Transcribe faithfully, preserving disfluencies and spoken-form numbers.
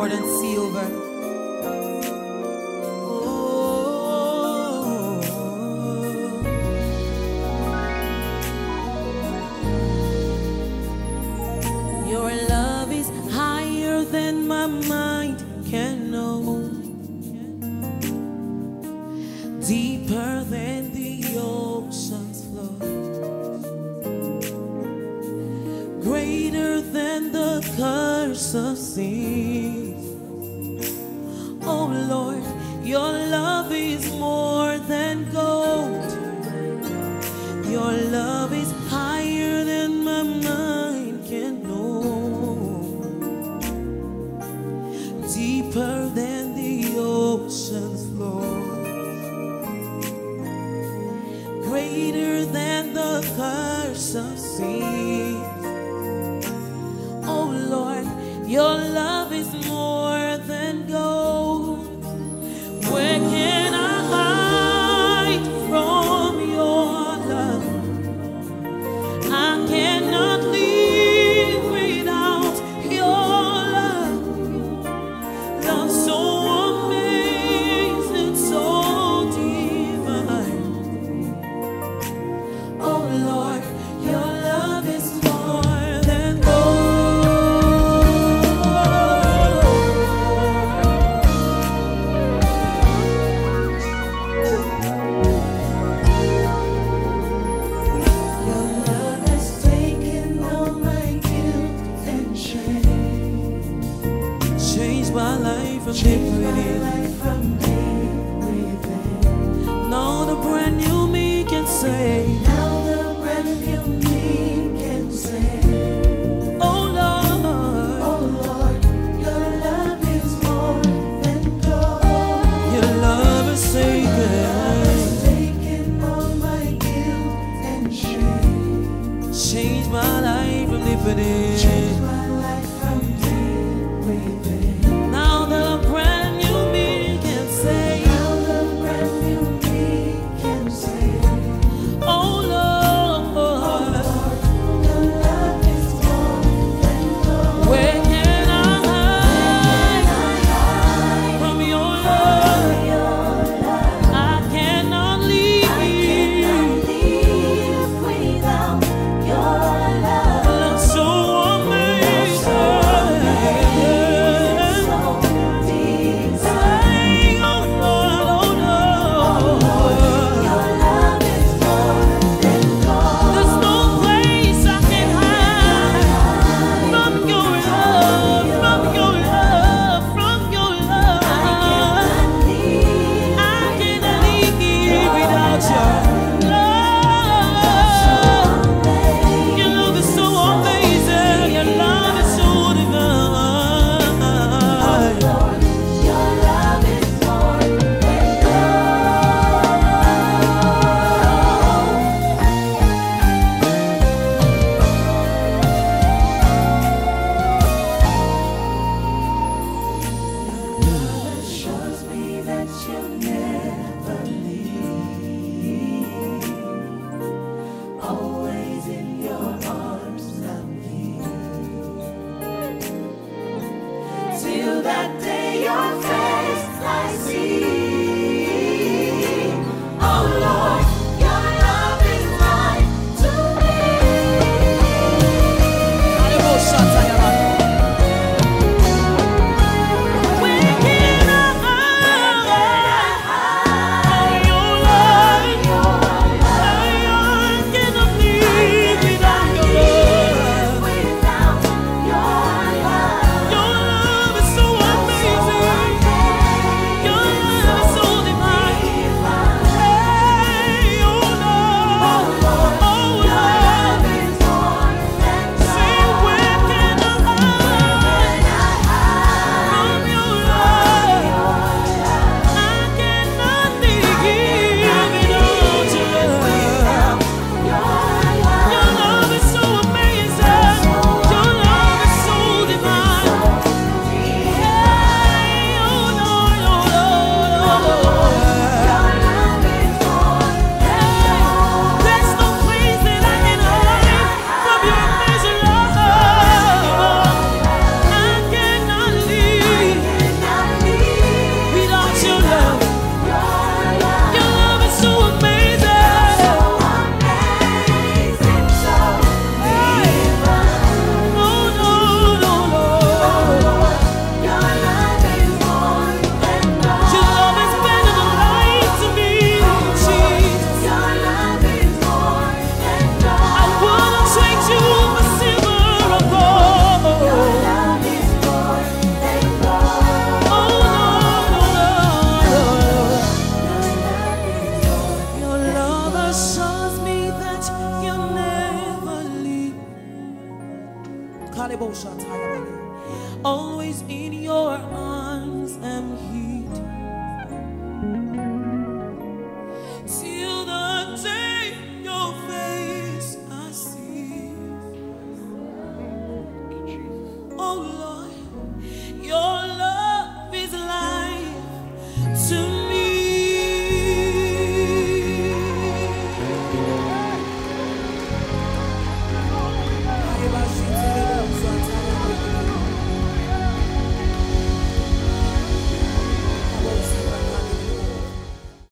more than silver. Oh, your love is higher than my mind can know, deeper than the ocean's flow, greater than the curse of sin. Oh Lord, your love is more than gold. Your love is higher than my mind can know, deeper than the ocean's flow, greater than the curse of sin. Oh Lord, your love is more than gold. Where can I hide from your love? I cannot live without your love. Love so amazing, so divine. Oh Lord, your love is more than gold. Your love has taken all my guilt and shame, changed my life from Changed my everything. life from everything. Now the brand new me can say, Now the brand new